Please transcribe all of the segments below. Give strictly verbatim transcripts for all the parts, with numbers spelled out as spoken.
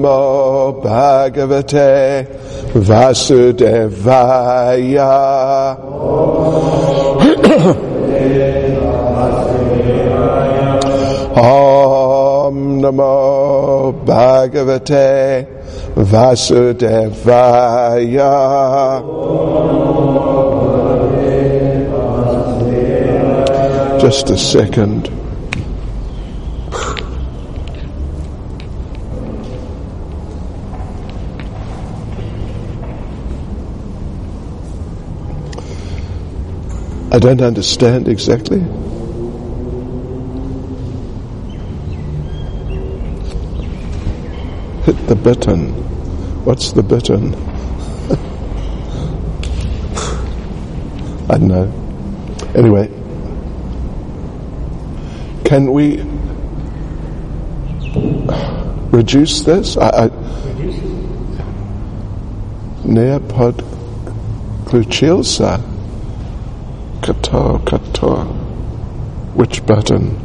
Namo Bhagavate Vasudevaya. Om Namo Bhagavate Vasudevaya. Just a second. I don't understand exactly. Hit the button. What's the button? I don't know. Anyway, can we reduce this? I, I Neapod Glucilsa. Kator, Kator. Which button?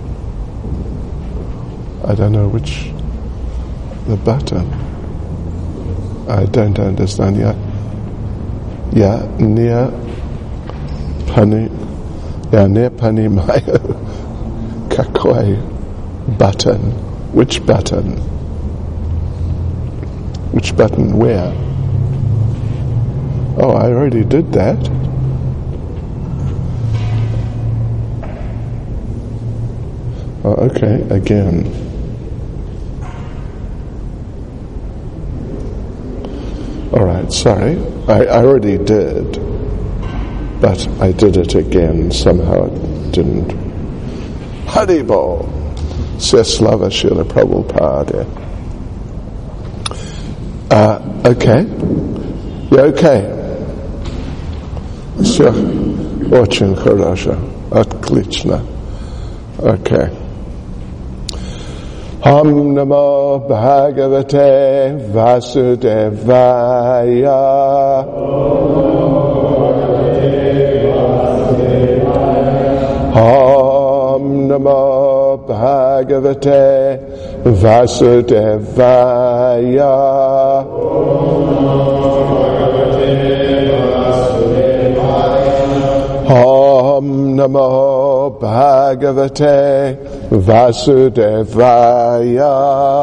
I don't know which. The button. I don't understand. Yeah. Yeah, near Pani. Yeah, near Pani Mayo. Kakoi. Button. Which button? Which button where? Oh, I already did that. Oh, okay, again. All right, sorry. I, I already did, but I did it again. Somehow it didn't. Haribol. Seslava Srila Prabhupada. Uh, okay. Yeah, okay. Все. Очень хорошо. Отлично. Okay. Om Namo Bhagavate Vasudevaya. Om Namo Bhagavate Vasudevaya. Om Namo Bhagavate Vasudevaya.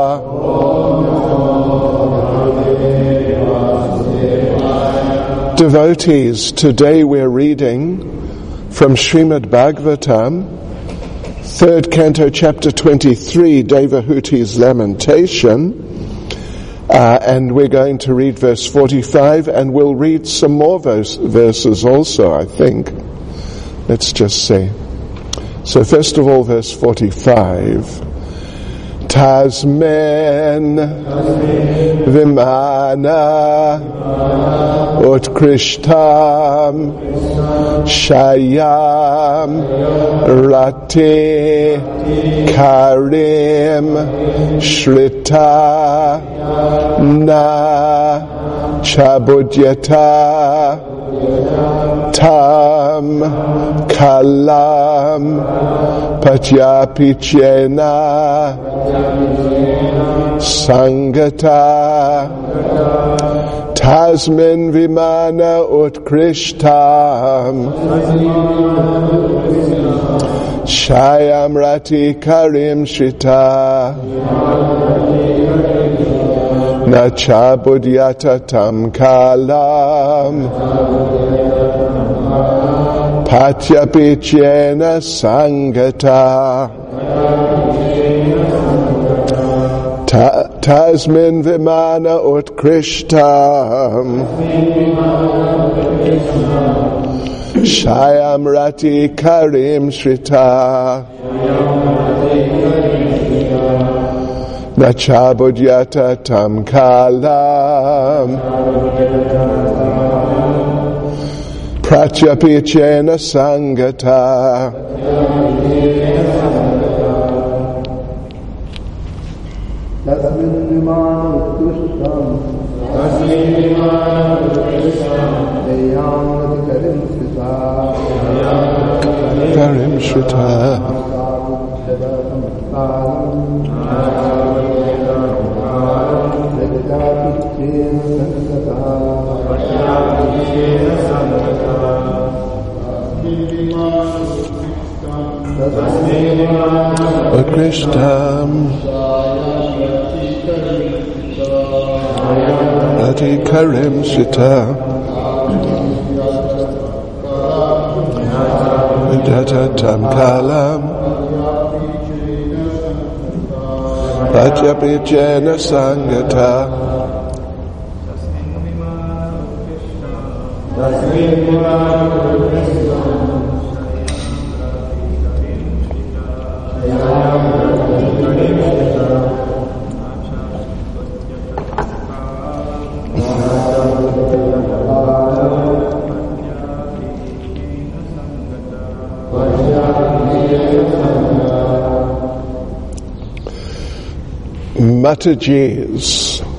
Devotees, today we're reading from Srimad Bhagavatam, third canto, chapter twenty-three, Devahuti's Lamentation, uh, and we're going to read verse forty-five, and we'll read some more verse, verses also, I think. Let's just see. So first of all, verse forty-five. Tasmen vimana utkrishtam shayam rati karim shrita na chabudyata tam kalam patyapichena sangata tasmin vimana utkrishtam shayam rati karim shrita nacha budyata tam kalam patyapichena sangata Ta, tasmin vimana utkrishtam shayam rati karim shrita nacha budyata tam kalam pratyapicena sangata. Tasmin vimana utkrishtam deyam karim shrita karim shrita Utkrishtam Adhikarim Shita Vidhatatam Kalam Vajapijena Sangata Mataji's.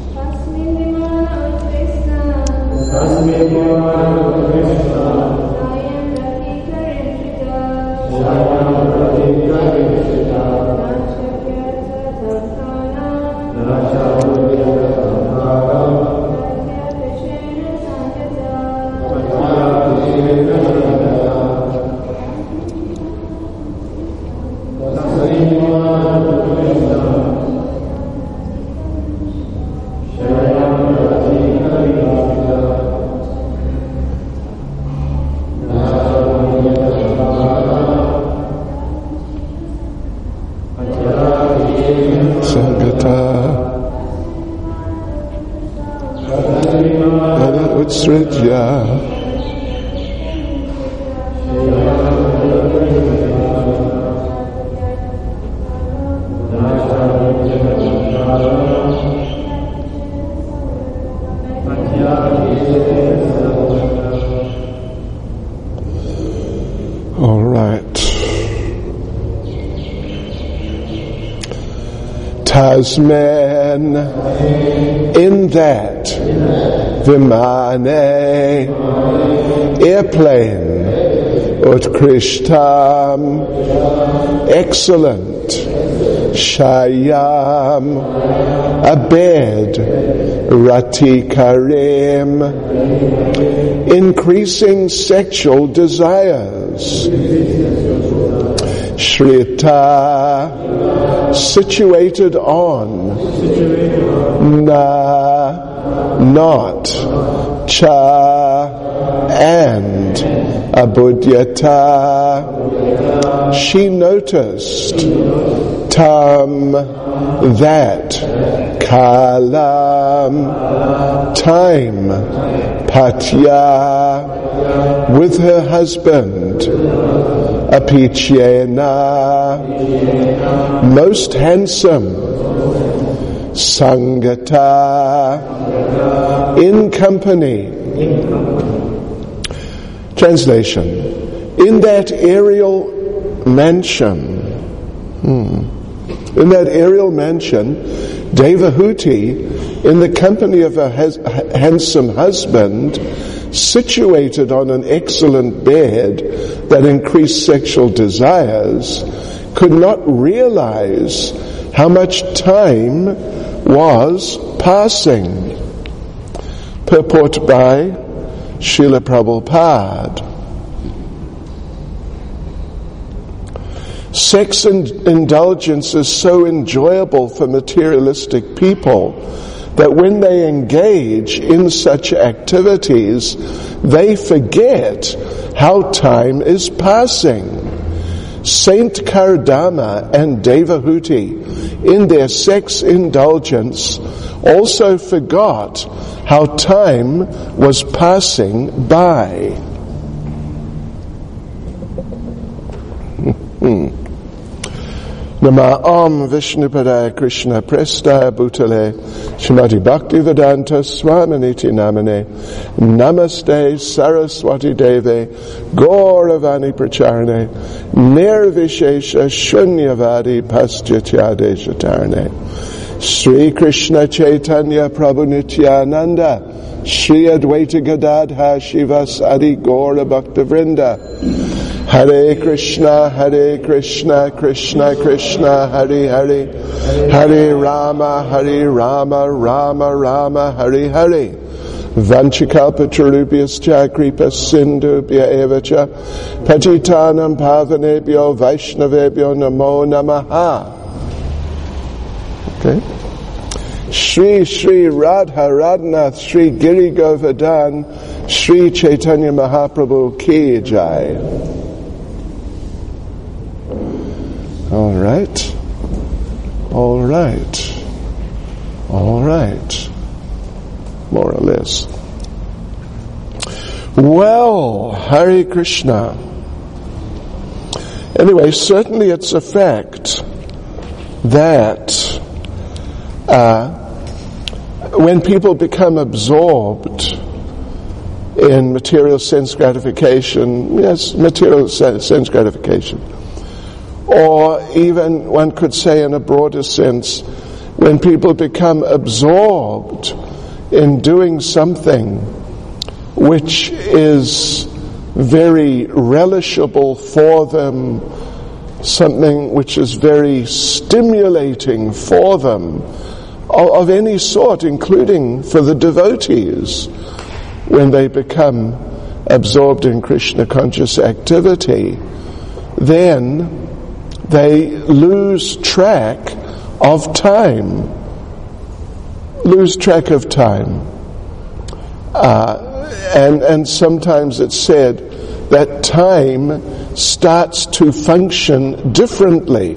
All right. Tasman in that Vimane airplane Utkrishtam excellent Shayam a bed Ratikarim increasing sexual desires Shrita situated on Na not Cha and Abudyata she noticed Tam that Kalam time Patya with her husband Apichyena most handsome Sangata in company. Translation: in that aerial mansion hmm, in that aerial mansion Devahuti in the company of a has, handsome husband situated on an excellent bed that increased sexual desires could not realize how much time was passing. Purport by Srila Prabhupada. Sex indulgence is so enjoyable for materialistic people that when they engage in such activities, they forget how time is passing. Saint Kardama and Devahuti, in their sex indulgence, also forgot how time was passing by. Nama Om Vishnupadaya Krishna Prestaya Bhutale Shrimati Bhaktivedanta Swaminiti Namane Namaste Saraswati Deve Gauravani Pracharane Nirvishesha Shunyavadi Paschatya Shatarane Sri Krishna Chaitanya Prabhu Nityananda Sri Advaita Gadadha Shivas Adi Gaura Bhakta Vrinda Hare Krishna, Hare Krishna, Krishna Krishna, Hare Hare, Hare Rama, Hare Rama, Rama Rama, Hare Hare. Vanchikalpatarubhyascha kripa sindubhya evacha patitanam pavanebhyo vaishnavebhyo namo namaha. Okay. Shri Shri Radha Radhanath Shri Giri Govardhan Shri Chaitanya Mahaprabhu Ki Jai. All right. All right. All right. More or less. Well, Hare Krishna. Anyway, certainly it's a fact that uh, when people become absorbed in material sense gratification, yes, material sense gratification, or even one could say in a broader sense, when people become absorbed in doing something which is very relishable for them, something which is very stimulating for them, of, of any sort, including for the devotees, when they become absorbed in Krishna conscious activity, then they lose track of time. Lose track of time. Uh, and, and sometimes it's said that time starts to function differently.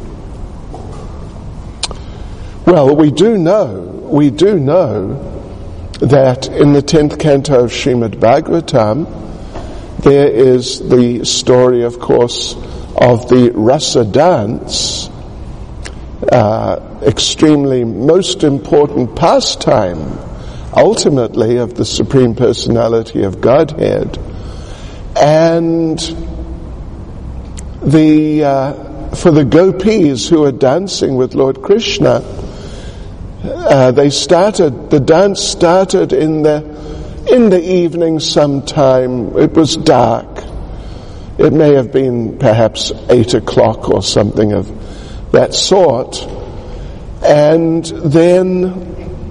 Well, we do know, we do know that in the tenth canto of Srimad Bhagavatam, there is the story, of course, of the rasa dance, uh, extremely most important pastime, ultimately, of the Supreme Personality of Godhead. And the uh, for the gopis who are dancing with Lord Krishna, uh, they started, the dance started in the in the evening sometime. It was dark. It may have been perhaps eight o'clock or something of that sort. And then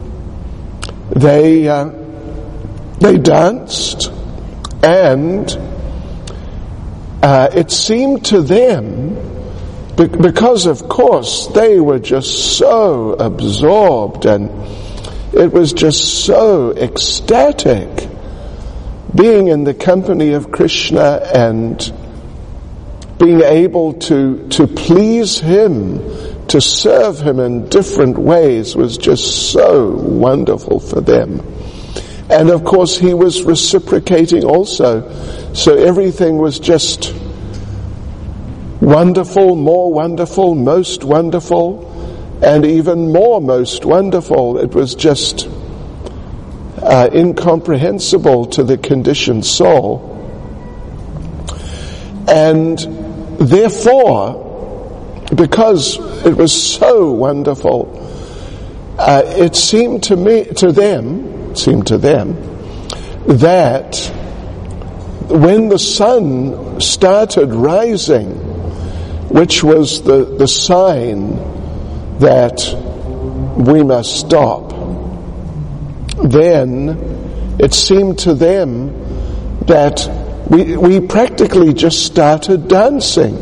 they uh, they danced, and uh, it seemed to them, because of course they were just so absorbed, and it was just so ecstatic, being in the company of Krishna and being able to to please Him, to serve Him in different ways, was just so wonderful for them. And of course He was reciprocating also, so everything was just wonderful, more wonderful, most wonderful, and even more most wonderful. It was just Uh, incomprehensible to the conditioned soul. And therefore, because it was so wonderful, uh, it seemed to me, to them, it seemed to them, that when the sun started rising, which was the, the sign that we must stop, then it seemed to them that we we practically just started dancing.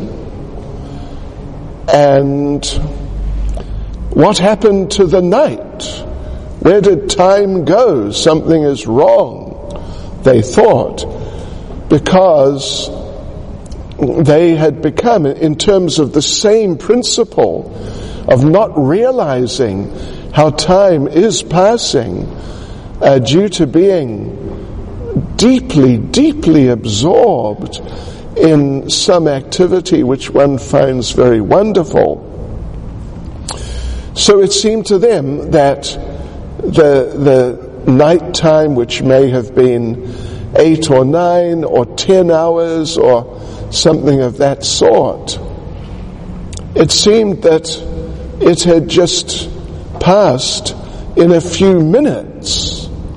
And what happened to the night? Where did time go? Something is wrong, they thought, because they had become, in terms of the same principle of not realizing how time is passing, Uh, due to being deeply, deeply absorbed in some activity which one finds very wonderful. So it seemed to them that the the night time, which may have been eight or nine or ten hours or something of that sort, it seemed that it had just passed in a few minutes.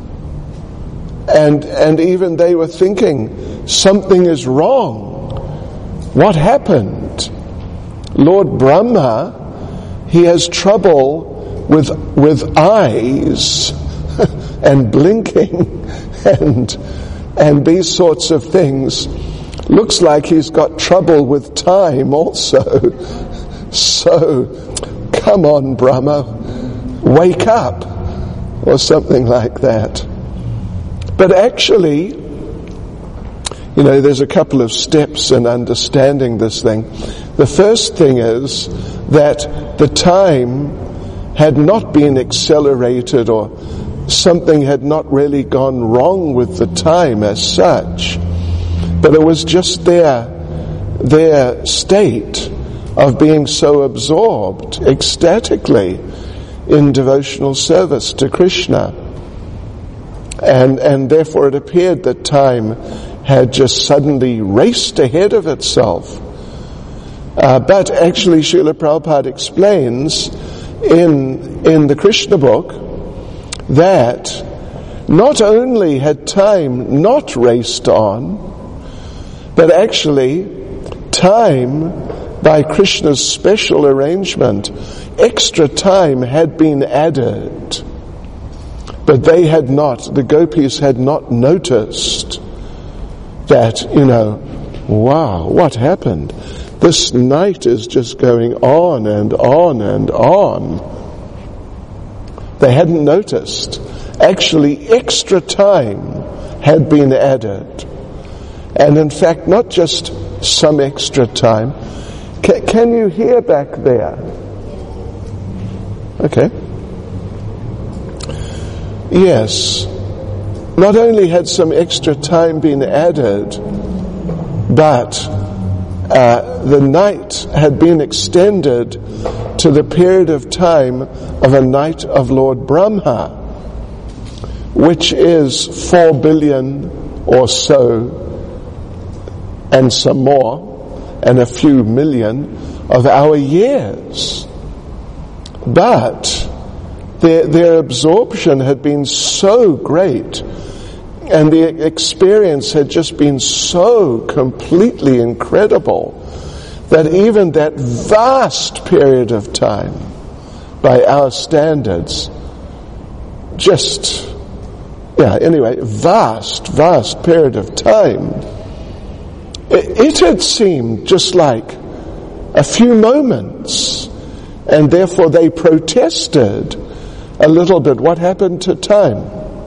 And and even they were thinking, something is wrong. What happened? Lord Brahma, he has trouble with with eyes and blinking. and and these sorts of things. Looks like he's got trouble with time also. So, come on, Brahma, wake up, or something like that. But actually, you know, there's a couple of steps in understanding this thing. The first thing is that the time had not been accelerated, or something had not really gone wrong with the time as such, but it was just their, their state of being so absorbed ecstatically in devotional service to Krishna. And, and therefore it appeared that time had just suddenly raced ahead of itself. Uh, but actually Srila Prabhupada explains in, in the Krishna book that not only had time not raced on, but actually time, by Krishna's special arrangement, extra time had been added. But they had not, the gopis had not noticed that, you know, wow, what happened? This night is just going on and on and on. They hadn't noticed. Actually, extra time had been added. And in fact, not just some extra time. Can, can you hear back there? Okay. Yes. Not only had some extra time been added, but uh, the night had been extended to the period of time of a night of Lord Brahma, which is four billion or so, and some more, and a few million of our years. But their, their absorption had been so great, and the experience had just been so completely incredible, that even that vast period of time, by our standards, just, yeah, anyway, vast, vast period of time, it, it had seemed just like a few moments, and therefore they protested a little bit. What happened to time?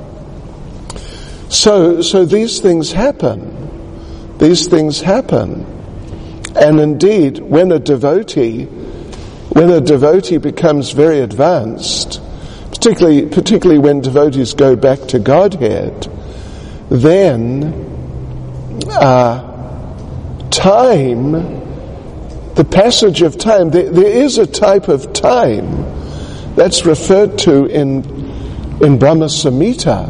So, so these things happen. These things happen. And indeed, when a devotee, when a devotee becomes very advanced, particularly, particularly when devotees go back to Godhead, then uh, time, the passage of time, there, there is a type of time that's referred to in in Brahma Samhita,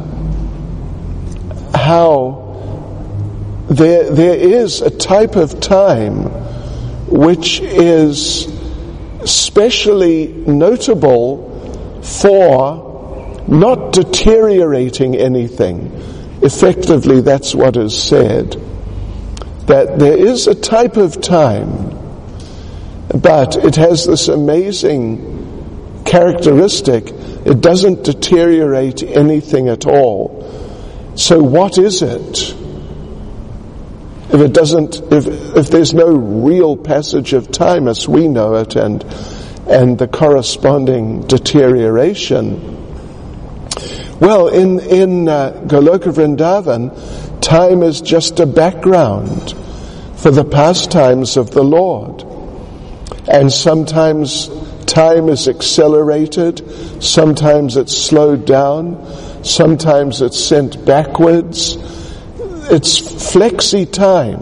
how there there is a type of time which is specially notable for not deteriorating anything. Effectively, that's what is said. That there is a type of time, but it has this amazing characteristic. It doesn't deteriorate anything at all. So what is it? If it doesn't, if if there's no real passage of time as we know it, and and the corresponding deterioration, well, in in uh, Goloka Vrindavan, time is just a background for the pastimes of the Lord, and sometimes time is accelerated, sometimes it's slowed down, sometimes it's sent backwards. It's flexi time.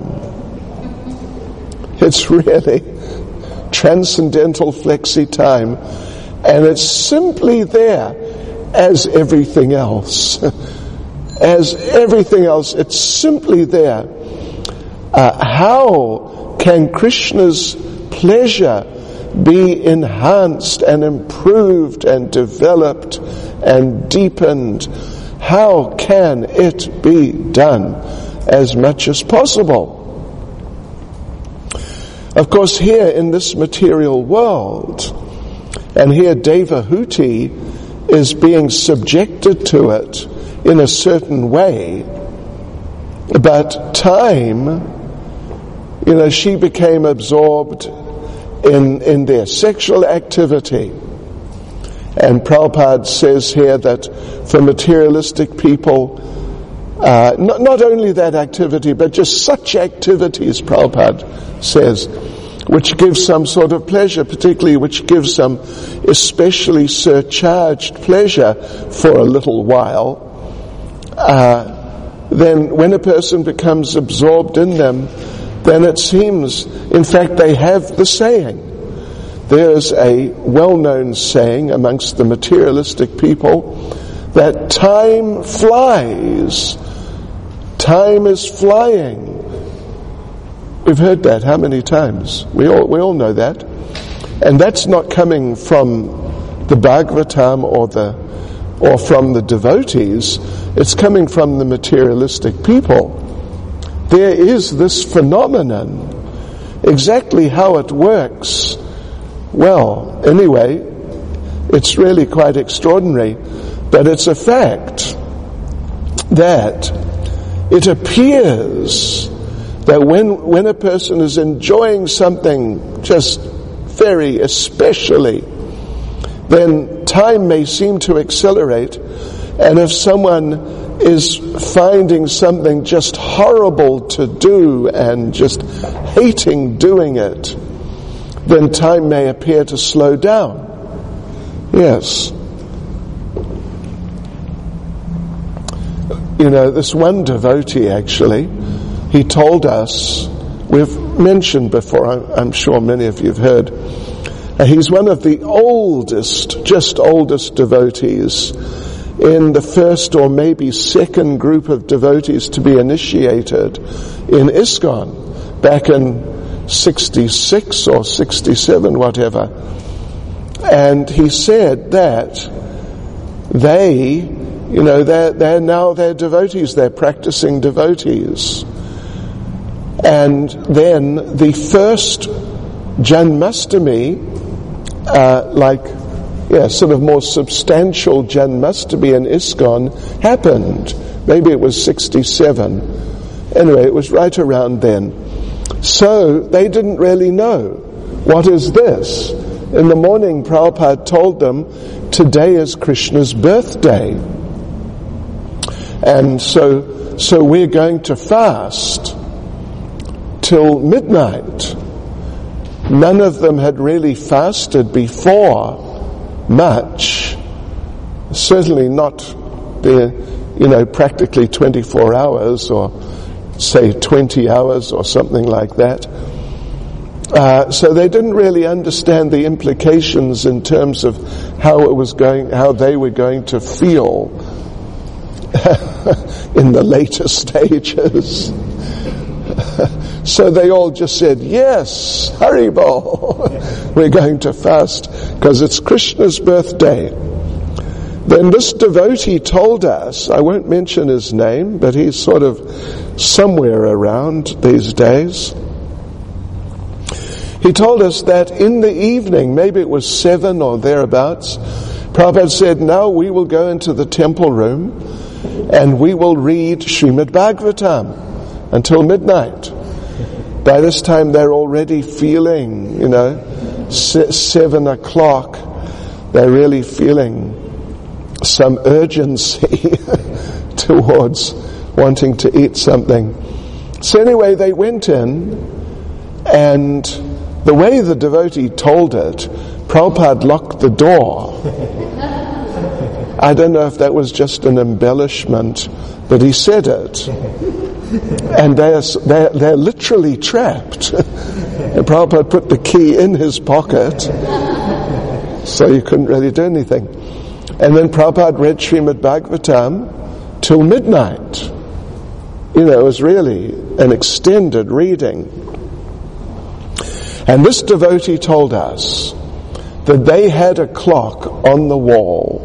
It's really transcendental flexi time, and it's simply there as everything else. As everything else, it's simply there. Uh, how can Krishna's pleasure be enhanced and improved and developed and deepened? How can it be done as much as possible? Of course, here in this material world, and here Devahuti is being subjected to it in a certain way, but time, you know, she became absorbed in, in their sexual activity. And Prabhupada says here that for materialistic people, uh, not, not only that activity, but just such activities, Prabhupada says, which gives some sort of pleasure, particularly which gives some especially surcharged pleasure for a little while, uh, then when a person becomes absorbed in them, then it seems, in fact, they have the saying. There's a well-known saying amongst the materialistic people that time flies. Time is flying. We've heard that how many times? We all we all know that. And that's not coming from the Bhagavatam or the or from the devotees. It's coming from the materialistic people. There is this phenomenon. Exactly how it works, well, anyway, it's really quite extraordinary, but it's a fact that it appears that when when a person is enjoying something just very especially, then time may seem to accelerate, and if someone is finding something just horrible to do and just hating doing it, then time may appear to slow down. Yes. You know, this one devotee actually, he told us, we've mentioned before, I'm sure many of you have heard, uh, he's one of the oldest, just oldest devotees in the first or maybe second group of devotees to be initiated in ISKCON back in sixty-six or sixty-seven, whatever. And he said that they, you know, they're, they're now they're devotees, they're practicing devotees. And then the first Janmashtami, uh, like, yeah, sort of more substantial Janmashtami in ISKCON happened. Maybe it was sixty-seven. Anyway, it was right around then. So they didn't really know, what is this? In the morning, Prabhupada told them, today is Krishna's birthday. And so, so we're going to fast till midnight. None of them had really fasted before much. Certainly not the, you know, practically twenty-four hours or say twenty hours or something like that. Uh, so they didn't really understand the implications in terms of how it was going, how they were going to feel in the later stages. So they all just said, yes, Haribol, we're going to fast because it's Krishna's birthday. Then this devotee told us, I won't mention his name, but he's sort of somewhere around these days. He told us that in the evening, maybe it was seven or thereabouts, Prabhupada said, now we will go into the temple room and we will read Srimad Bhagavatam until midnight. By this time they're already feeling, you know, seven o'clock, they're really feeling some urgency towards wanting to eat something. So anyway, they went in, and the way the devotee told it, Prabhupada locked the door. I don't know if that was just an embellishment, but he said it. And they're, they're, they're literally trapped. And Prabhupada put the key in his pocket, so you couldn't really do anything. And then Prabhupada read Srimad Bhagavatam till midnight. You know, it was really an extended reading. And this devotee told us that they had a clock on the wall,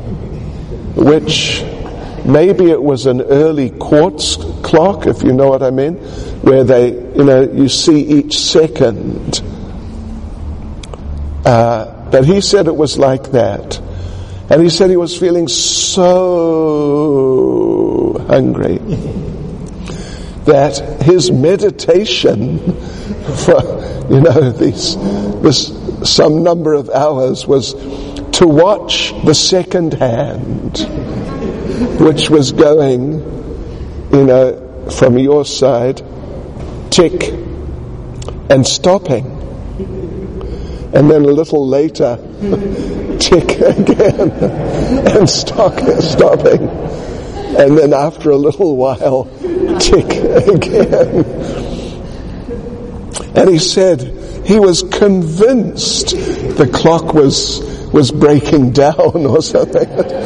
which maybe it was an early quartz clock, if you know what I mean, where they, you know, you see each second. Uh, but he said it was like that. And he said he was feeling so hungry that his meditation for, you know, these, this some number of hours was to watch the second hand, which was going, you know, from your side, tick, and stopping. And then a little later, tick again, and stop, stopping. And then after a little while, tick again. And he said he was convinced the clock was was breaking down or something.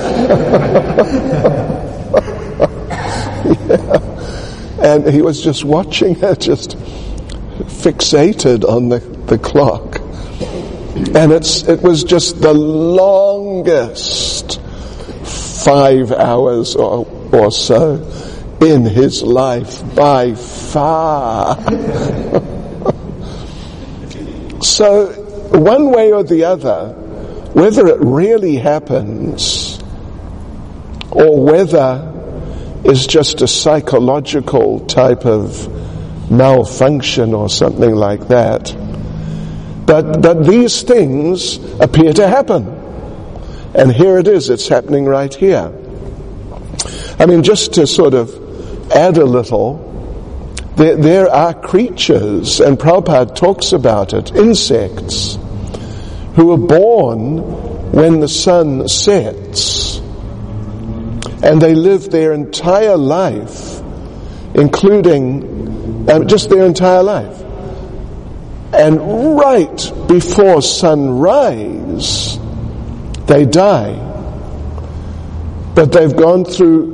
Yeah. And he was just watching it, just fixated on the, the clock. And it's it was just the longest five hours or, or so in his life by far. So, one way or the other, whether it really happens or whether it's just a psychological type of malfunction or something like that, but, but these things appear to happen. And here it is, it's happening right here. I mean, just to sort of add a little, There, there are creatures, and Prabhupada talks about it, insects, who are born when the sun sets. And they live their entire life, including um, just their entire life. And right before sunrise, they die. But they've gone through,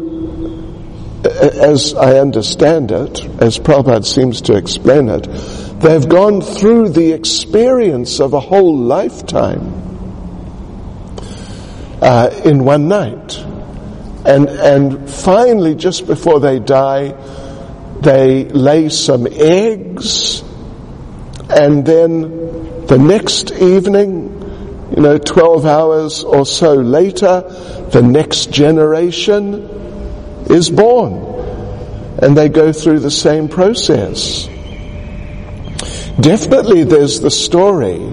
as I understand it, as Prabhupada seems to explain it, they've gone through the experience of a whole lifetime uh, in one night. And and finally, just before they die, they lay some eggs, and then the next evening, you know, twelve hours or so later, the next generation is born, and they go through the same process. Definitely there's the story.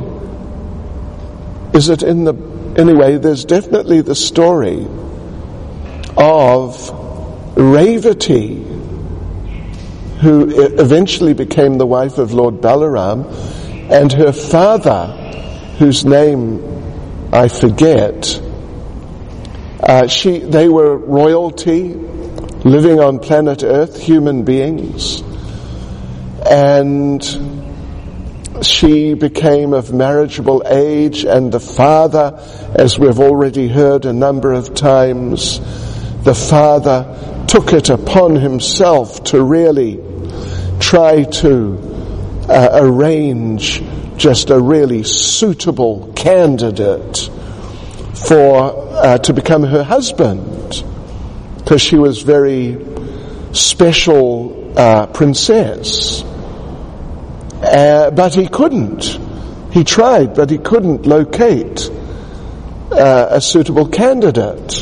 Is it in the, anyway, there's definitely the story of Revati, who eventually became the wife of Lord Balaram, and her father, whose name I forget. Uh, she, they were royalty, living on planet Earth, human beings, and she became of marriageable age, and the father, as we've already heard a number of times, the father took it upon himself to really try to uh, arrange just a really suitable candidate for uh, to become her husband, because she was very special uh, princess. Uh, but he couldn't. He tried, but he couldn't locate uh, a suitable candidate.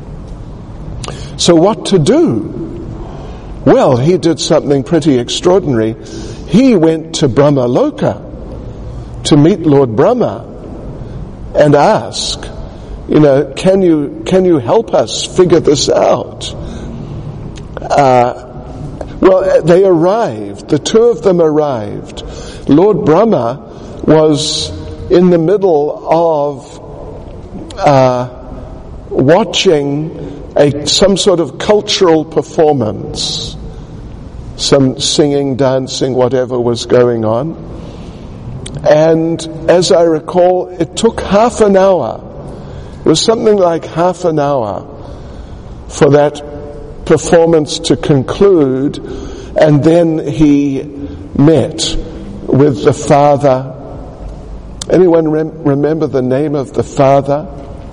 So what to do? Well, he did something pretty extraordinary. He went to Brahmaloka to meet Lord Brahma and ask, you know, can you can you help us figure this out? Uh, well, they arrived. The two of them arrived. Lord Brahma was in the middle of uh, watching a some sort of cultural performance, some singing, dancing, whatever was going on. And as I recall, it took half an hour. It was something like half an hour for that performance to conclude, and then he met with the father. Anyone rem- remember the name of the father?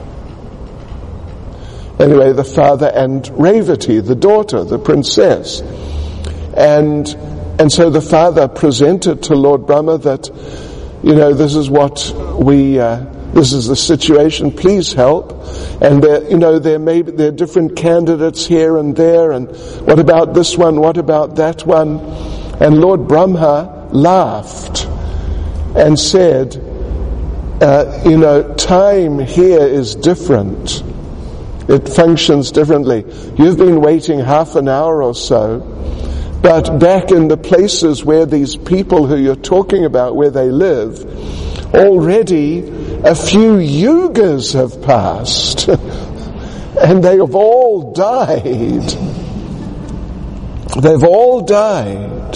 Anyway, the father and Revati, the daughter, the princess. And and so the father presented to Lord Brahma that, you know, this is what we uh, this is the situation, please help. And there, you know, there may be, there are different candidates here and there, and what about this one, what about that one? And Lord Brahma laughed and said, uh, you know, time here is different. It functions differently. You've been waiting half an hour or so, but back in the places where these people who you're talking about, where they live, already a few yugas have passed, and they have all died. They've all died.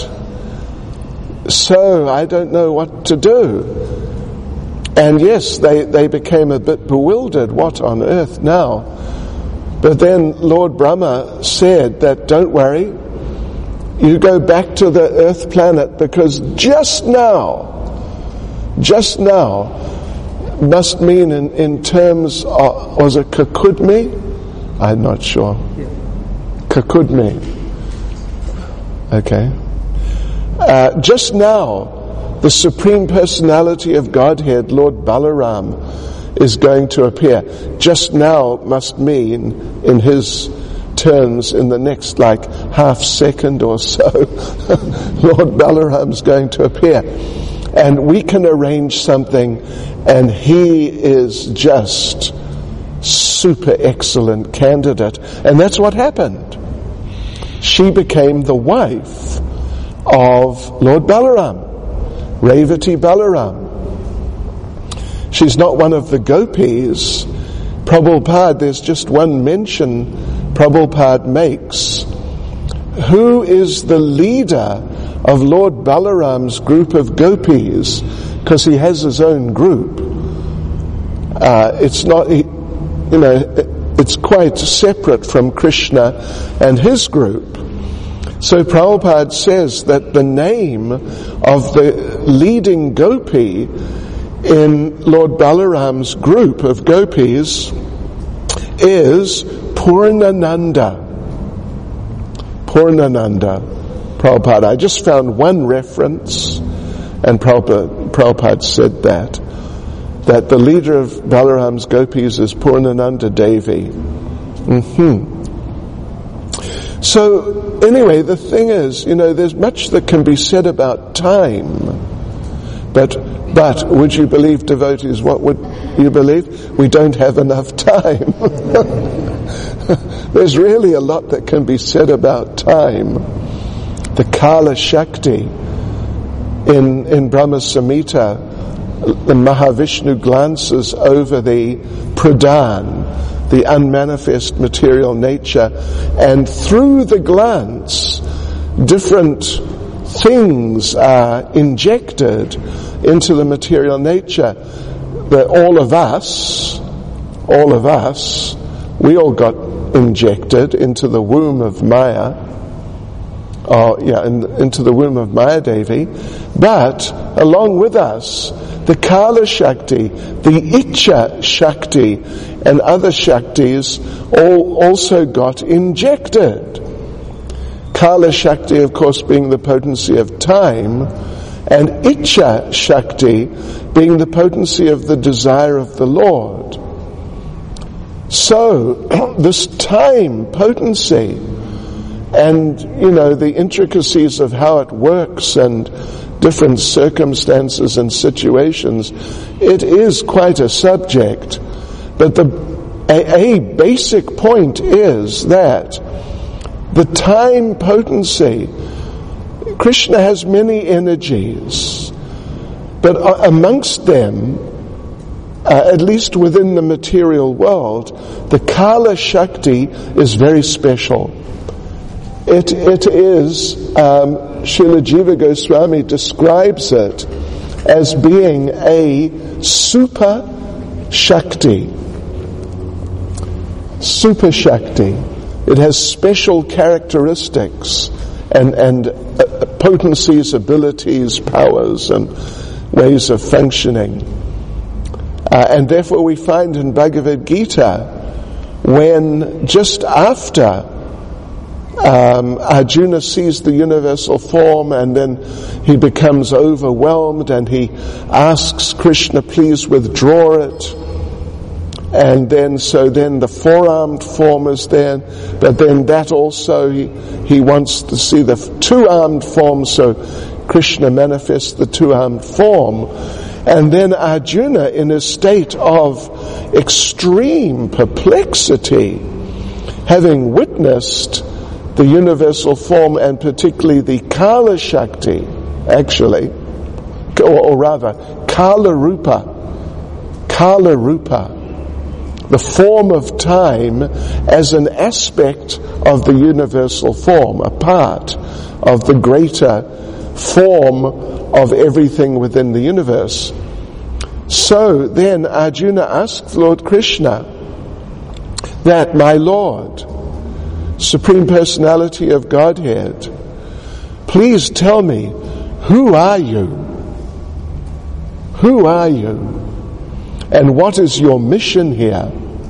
So I don't know what to do. And yes, they, they became a bit bewildered. What on earth now? But then Lord Brahma said that, don't worry, you go back to the earth planet, because just now, just now, must mean in, in terms of, was it Kakudmi? I'm not sure. Yeah. Kakudmi. Okay. Uh, just now, the Supreme Personality of Godhead, Lord Balaram, is going to appear. Just now must mean, in his terms, in the next like half second or so, Lord Balaram's going to appear. And we can arrange something, and he is just super excellent candidate. And that's what happened. She became the wife of Lord Balaram, Revati Balaram. She's not one of the gopis. Prabhupada, there's just one mention Prabhupada makes. Who is the leader of Lord Balaram's group of gopis? Because he has his own group. Uh, it's not, you know, it's quite separate from Krishna and his group. So Prabhupada says that the name of the leading gopi in Lord Balaram's group of gopis is Purnananda. Purnananda. Prabhupada. I just found one reference, and Prabhupada, Prabhupada said that, that the leader of Balaram's gopis is Purnananda Devi. Mm-hmm. So, anyway, the thing is, you know, there's much that can be said about time, but But would you believe, devotees, what would you believe? We don't have enough time. There's really a lot that can be said about time. The Kala Shakti in, in Brahma Samhita, the Mahavishnu glances over the Pradhan, the unmanifest material nature, and through the glance, different things are injected into the material nature. That all of us, all of us, we all got injected into the womb of Maya, oh yeah, in, into the womb of Maya Devi, but along with us, the Kala Shakti, the Icha Shakti, and other Shaktis all also got injected. Kala Shakti, of course, being the potency of time, and Icha Shakti being the potency of the desire of the Lord. So, this time potency and, you know, the intricacies of how it works and different circumstances and situations, it is quite a subject. But the a, a basic point is that the time potency, Krishna has many energies, but amongst them, uh, at least within the material world, the Kala Shakti is very special. It, it is, um, Srila Jiva Goswami describes it as being a super Shakti. Super Shakti. It has special characteristics and, and uh, potencies, abilities, powers, and ways of functioning. Uh, and therefore we find in Bhagavad Gita, when just after Um, Arjuna sees the universal form, and then he becomes overwhelmed, and he asks Krishna, please withdraw it. And then, so then the four-armed form is there, but then that also, he, he wants to see the two-armed form, so Krishna manifests the two-armed form. And then Arjuna, in a state of extreme perplexity, having witnessed the universal form, and particularly the Kala Shakti, actually, or, or rather, Kala Rupa, Kala Rupa, the form of time as an aspect of the universal form, a part of the greater form of everything within the universe. So then Arjuna asked Lord Krishna that, my Lord, Supreme Personality of Godhead, please tell me, who are you? Who are you? And what is your mission here?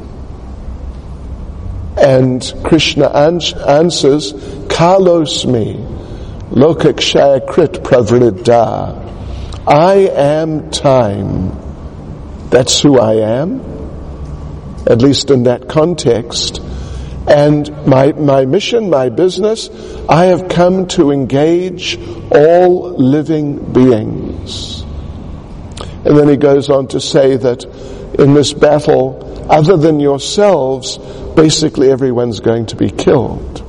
And Krishna ans- answers, Kalosmi, Lokakshaya Krit Pravriddha. I am time. That's who I am, at least in that context. And my, my mission, my business, I have come to engage all living beings. And then he goes on to say that in this battle, other than yourselves, basically everyone's going to be killed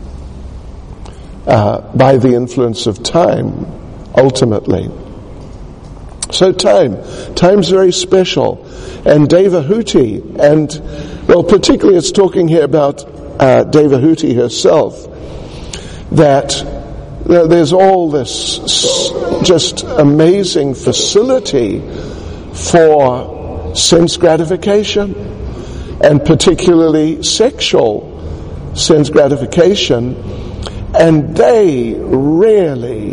uh, by the influence of time, ultimately. So time, time's very special. And Devahuti, and well, particularly it's talking here about uh, Devahuti herself, that uh, there's all this s- just amazing facility for sense gratification, and particularly sexual sense gratification, and they really,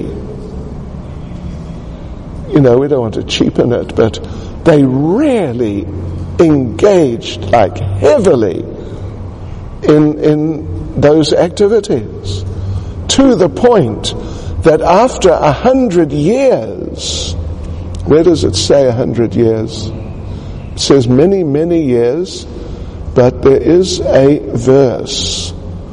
you know, we don't want to cheapen it, but they really engaged like heavily in in those activities, to the point that after a hundred years, where does it say a hundred years? It says many, many years, but there is a verse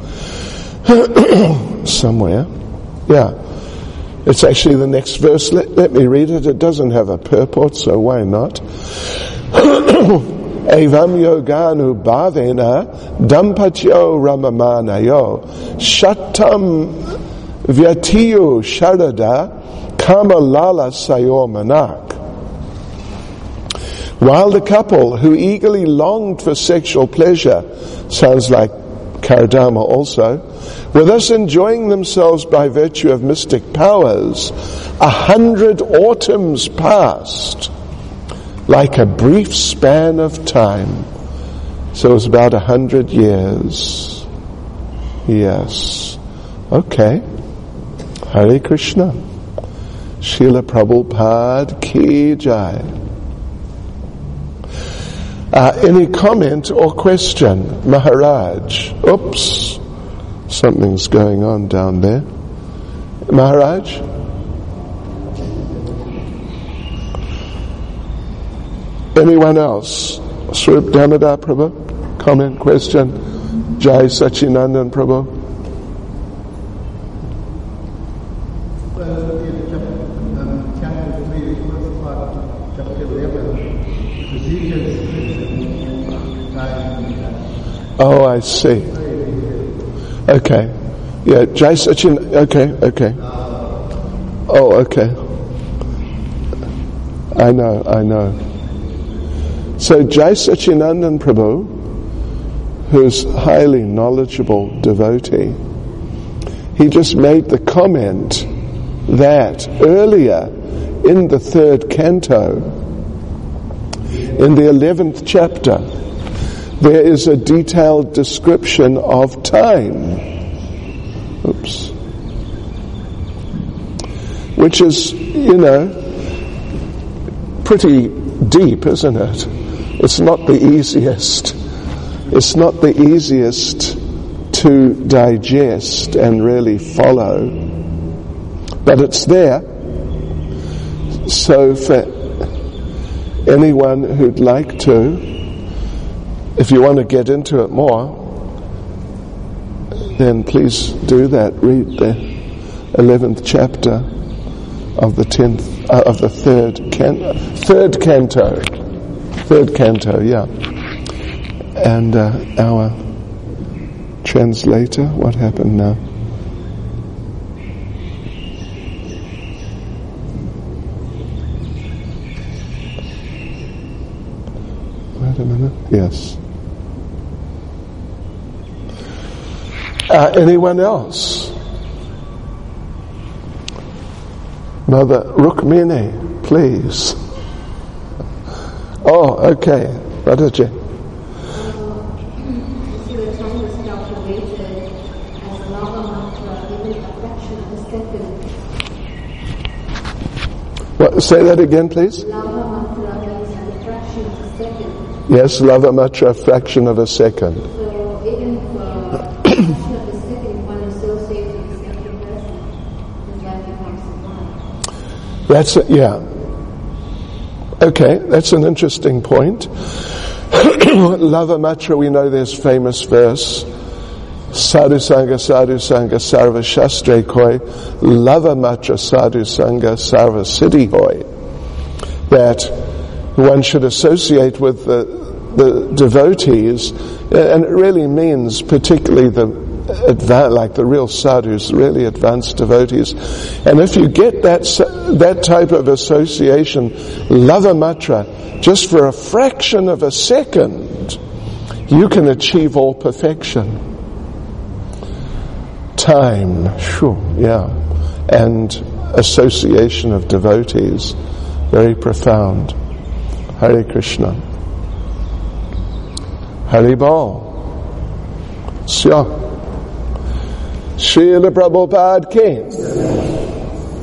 somewhere. Yeah. It's actually the next verse. Let, let me read it. It doesn't have a purport, so why not? Evam yoganu bhavena dampatyo ramamanayo shatam vyatiyo sharada kamalala sayomanak. While the couple who eagerly longed for sexual pleasure, sounds like Karadama also, were thus enjoying themselves by virtue of mystic powers, a hundred autumns passed, like a brief span of time. So it was about a hundred years. Yes. Okay. Hare Krishna. Srila Prabhupada Ki Jai. Uh, any comment or question? Maharaj. Oops. Something's going on down there. Maharaj? Anyone else? Swarup Damodar Prabhu? Comment, question? Jai Sachinandan Prabhu? Well, in chapter, um, chapter three, first part, chapter eleven, the details time. Oh, I see. Okay. Yeah, Jai Sachin, okay, okay. Oh, okay. I know, I know. So Jai Sachinandan Prabhu, who's highly knowledgeable devotee, he just made the comment that earlier in the third canto, in the eleventh chapter, there is a detailed description of time. Oops. Which is, you know, pretty deep, isn't it? It's not the easiest. It's not the easiest to digest and really follow. But it's there. So for anyone who'd like to, if you want to get into it more, then please do that. Read the eleventh chapter of the tenth, uh, of the third can, third canto, third canto, yeah. And uh, our translator, what happened now? Wait a minute. Yes. Uh, anyone else? Mother Rukmini, please. Oh, okay. Radhaji. You see, the time is calculated as a lava mantra given a fraction of a second. What, say that again, please. Lava mantra means a fraction of a second. Yes, lava matra, a fraction of a second. So even for a fraction of a second, one associates with the second person, and that becomes sublime. That's it, yeah. Okay, that's an interesting point. Lava matra, we know there's famous verse. Sadhu Sangha, Sadhu Sangha, Sarva Shastre Koi, Lava matra, Sadhu Sangha, Sarva Siddhi Hoi. That one should associate with the, the devotees, and it really means particularly the advanced, like the real sadhus, really advanced devotees. And if you get that that type of association, lava matra, just for a fraction of a second, you can achieve all perfection. Time, sure, yeah, and association of devotees, very profound. Hare Krishna. Hare Bol. Sya. Srila Prabhupada ki